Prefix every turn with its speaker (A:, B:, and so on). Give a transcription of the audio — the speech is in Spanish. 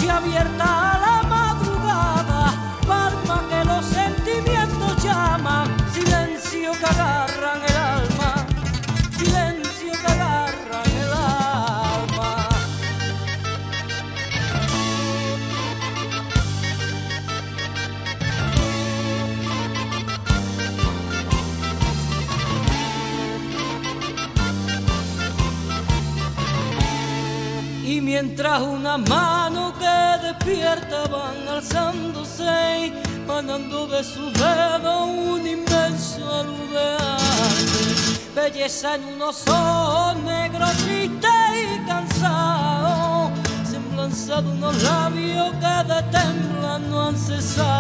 A: abierta a la madrugada, palma que los sentimientos llaman, silencio que agarran el alma, silencio que agarran el alma. Y mientras una mano que despierta van alzándose, manando de su dedo un inmenso aludeante, belleza en unos ojos negros, triste y cansado, semblanza de unos labios que de temblar no han cesado.